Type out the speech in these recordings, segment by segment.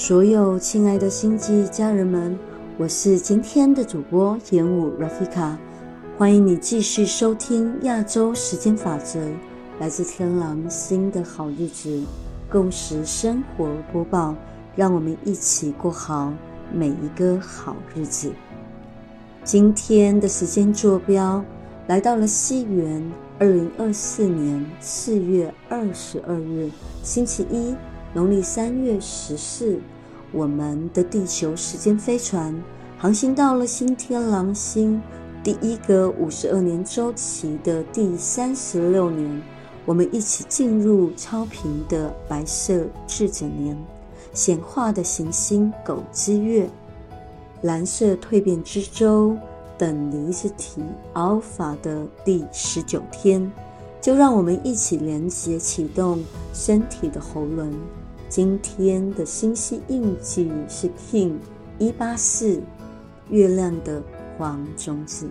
所有亲爱的星际家人们，我是今天的主播演武 Rafika， 欢迎你继续收听亚洲时间法则，来自天狼星的好日子共识生活播报，让我们一起过好每一个好日子。今天的时间坐标来到了西元2024年4月22日星期一，农历3月14，我们的地球时间飞船航行到了新天狼星第一个52年周期的第36年，我们一起进入超频的白色智者年，显化的行星狗之月，蓝色蜕变之舟等离子体 Alpha 的第19天，就让我们一起连接启动身体的喉轮。今天的星系印记是 King 184，月亮的黄种子。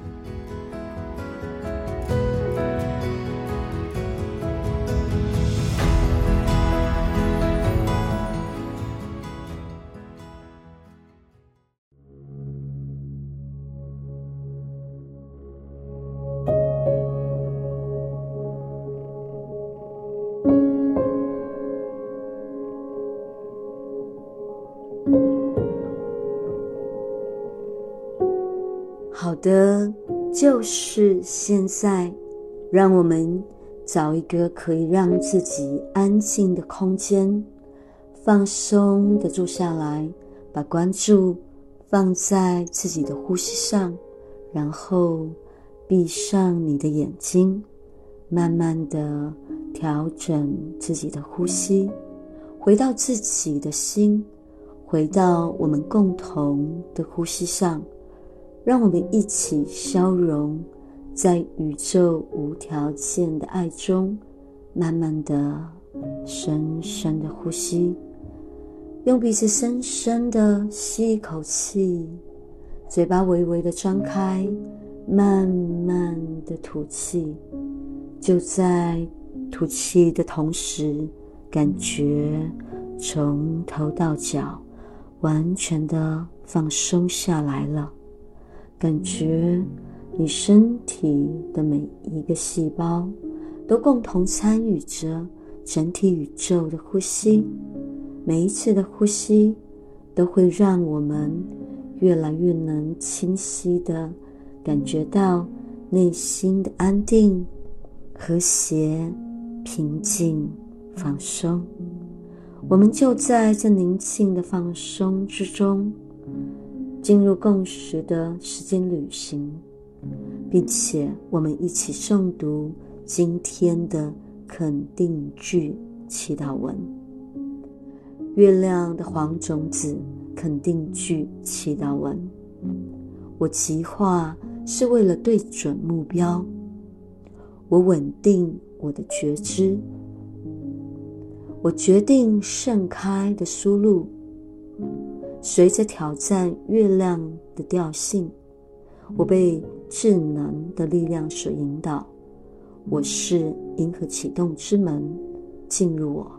好的，就是现在，让我们找一个可以让自己安静的空间，放松的坐下来，把关注放在自己的呼吸上，然后闭上你的眼睛，慢慢的调整自己的呼吸，回到自己的心，回到我们共同的呼吸上，让我们一起消融在宇宙无条件的爱中，慢慢的深深的呼吸，用鼻子深深的吸一口气，嘴巴微微的张开，慢慢的吐气。就在吐气的同时，感觉从头到脚完全的放松下来了，感觉你身体的每一个细胞都共同参与着整体宇宙的呼吸，每一次的呼吸都会让我们越来越能清晰地感觉到内心的安定、和谐、平静、放松。我们就在这宁静的放松之中进入共识的时间旅行，并且我们一起诵读今天的肯定句祈祷文。月亮的黄种子肯定句祈祷文。我计划是为了对准目标，我稳定我的觉知，我决定盛开的输入，随着挑战月亮的调性，我被智能的力量所引导。我是银河启动之门，进入我。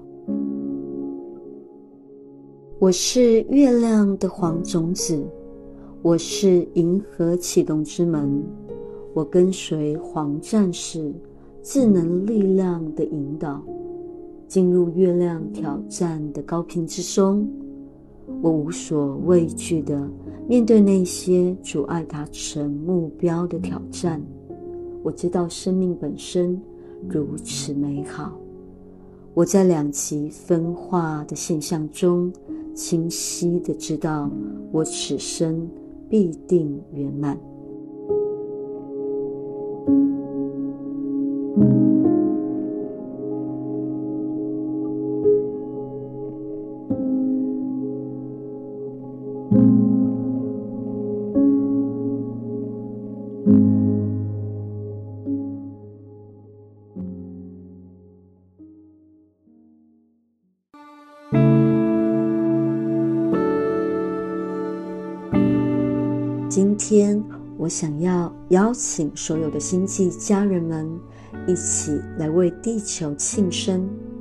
我是月亮的黄种子，我是银河启动之门，我跟随黄战士智能力量的引导，进入月亮挑战的高频之中。我无所畏惧地面对那些阻碍达成目标的挑战。我知道生命本身如此美好。我在两极分化的现象中清晰地知道我此生必定圆满。今天我想要邀请所有的星际家人们一起来为地球庆生，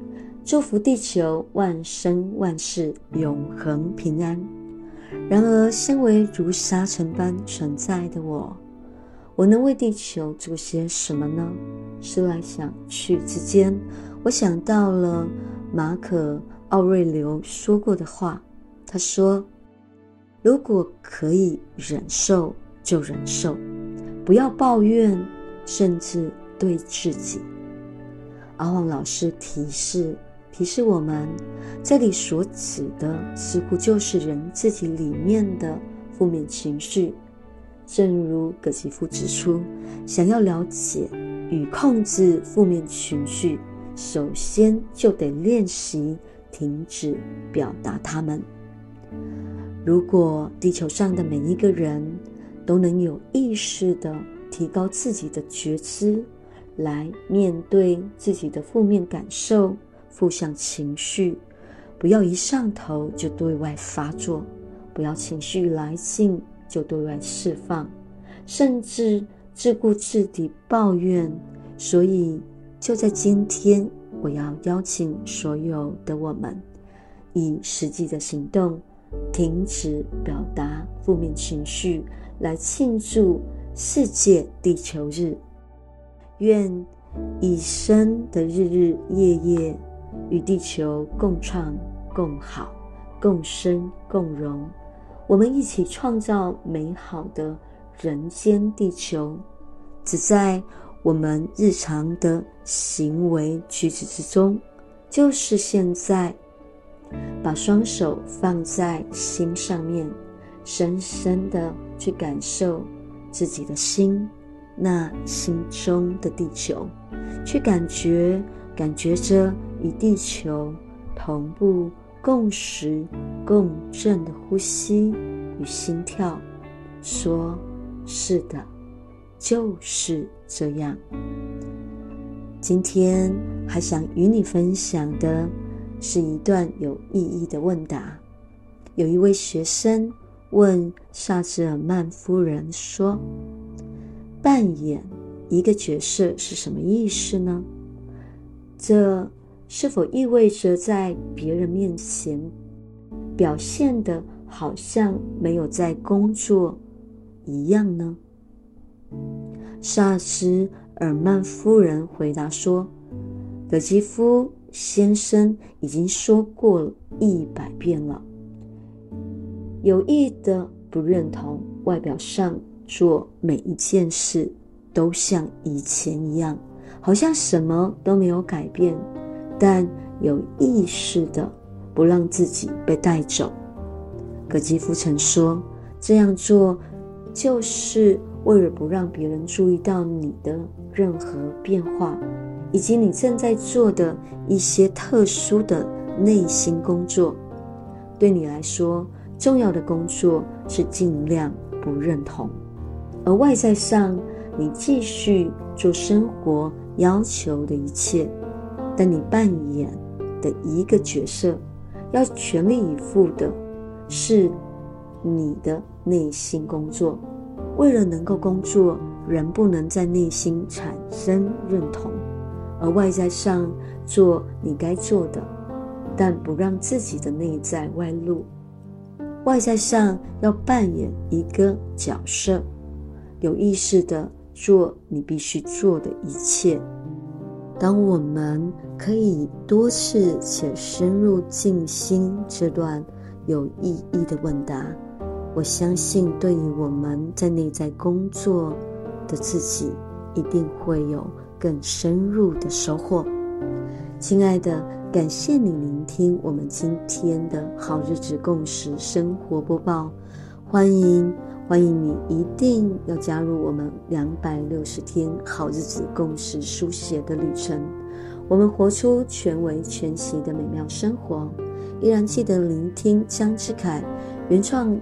祝福地球万生万世永恒平安。然而，身为如沙尘般存在的我能为地球做些什么呢？思来想去之间，我想到了马可·奥瑞留说过的话。他说，如果可以忍受就忍受，不要抱怨，甚至对自己。阿旺老师提示我们，这里所指的似乎就是人自己里面的负面情绪。正如葛吉夫指出，想要了解与控制负面情绪，首先就得练习停止表达它们。如果地球上的每一个人都能有意识地提高自己的觉知，来面对自己的负面感受、负向情绪，不要一上头就对外发作，不要情绪来劲就对外释放，甚至自顾自地抱怨。所以就在今天，我要邀请所有的我们，以实际的行动停止表达负面情绪，来庆祝世界地球日。愿以生的日日夜夜与地球共创共好，共生共荣，我们一起创造美好的人间地球。只在我们日常的行为举止之中，就是现在，把双手放在心上面，深深的去感受自己的心，那心中的地球，去感觉着与地球同步共识共振的呼吸与心跳，说是的，就是这样。今天还想与你分享的是一段有意义的问答。有一位学生问萨兹尔曼夫人说，扮演一个角色是什么意思呢？这是否意味着在别人面前表现得好像没有在工作一样呢？萨兹尔曼夫人回答说，葛吉夫先生已经说过了100遍了，有意的不认同外表上做每一件事都像以前一样，好像什么都没有改变，但有意识的不让自己被带走。葛吉夫曾说，这样做就是为了不让别人注意到你的任何变化，以及你正在做的一些特殊的内心工作。对你来说，重要的工作是尽量不认同，而外在上你继续做生活要求的一切，但你扮演的一个角色，要全力以赴的是你的内心工作。为了能够工作，人不能在内心产生认同，而外在上做你该做的，但不让自己的内在外露。外在上要扮演一个角色，有意识地做你必须做的一切。当我们可以多次且深入静心这段有意义的问答，我相信对于我们在内在工作的自己，一定会有更深入的收获。亲爱的，感谢你聆听我们今天的好日子共识生活播报，欢迎你一定要加入我们260天好日子共识书写的旅程，我们活出全为全息的美妙生活。依然记得聆听江之凯原创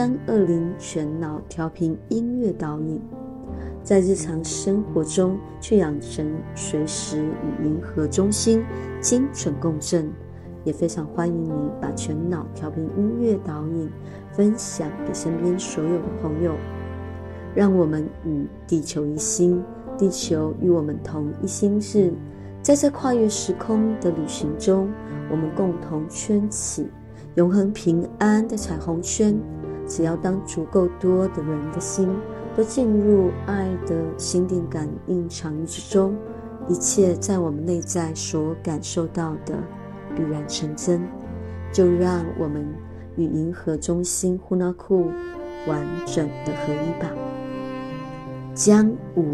1320全脑调频音乐导引，在日常生活中去养成随时与银河中心精准共振。也非常欢迎你把全脑调频音乐导引分享给身边所有的朋友，让我们与地球一心，地球与我们同一心志， 在这跨越时空的旅行中，我们共同圈起永恒平安的彩虹圈。只要当足够多的人的心都进入爱的心电感应场域之中，一切在我们内在所感受到的必然成真。就让我们与银河中心呼纳库完整的合一吧。将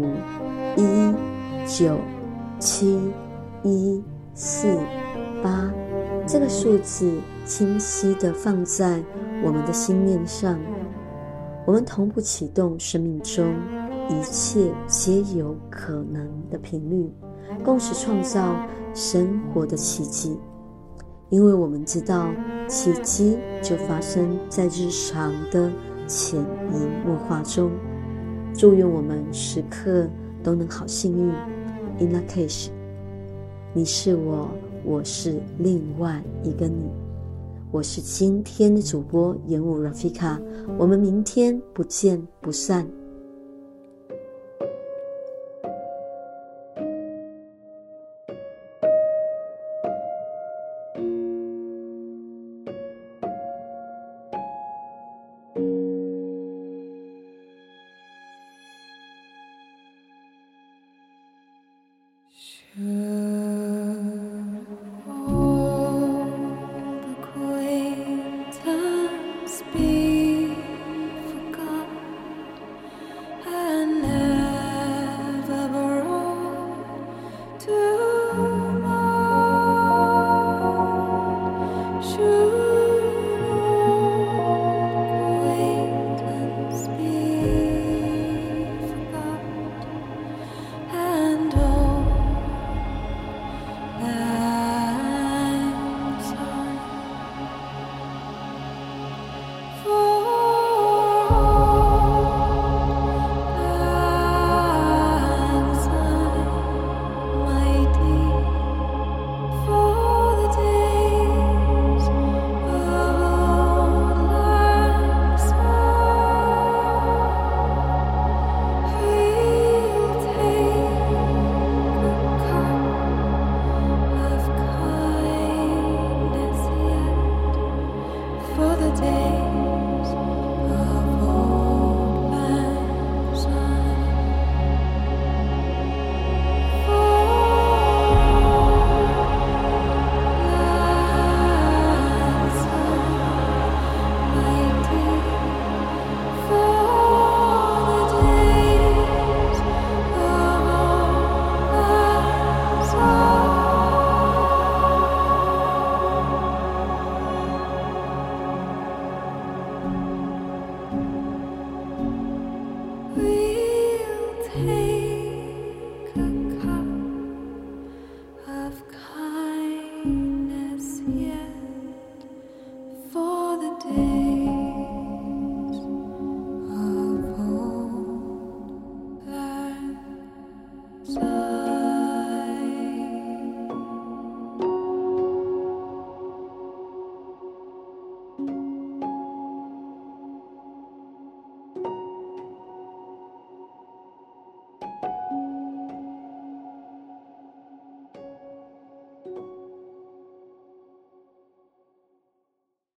5、1、9、7、1、4、8这个数字清晰地放在我们的心面上，我们同步启动生命中一切皆有可能的频率，共同创造生活的奇迹。因为我们知道奇迹就发生在日常的潜移默化中。祝愿我们时刻都能好幸运。 In Lak'ech， 你是我，我是另外一个你。我是今天的主播演武 Rafika， 我们明天不见不散。